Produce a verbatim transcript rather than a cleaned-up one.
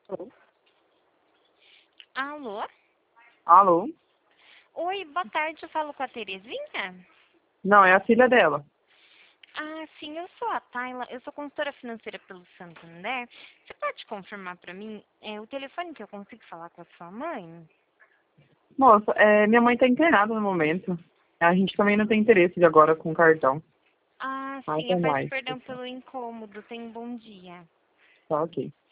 Alô? Alô? Alô? Oi, boa tarde, eu falo com a Terezinha? Não, é a filha dela. Ah, sim, eu sou a Tayla, eu sou consultora financeira pelo Santander. Você pode confirmar para mim é, o telefone que eu consigo falar com a sua mãe? Moça, é, minha mãe tá internada no momento. A gente também não tem interesse de agora com cartão. Ah, sim, Até eu peço mais, perdão pessoal. pelo incômodo, tenha um bom dia. Tá ok.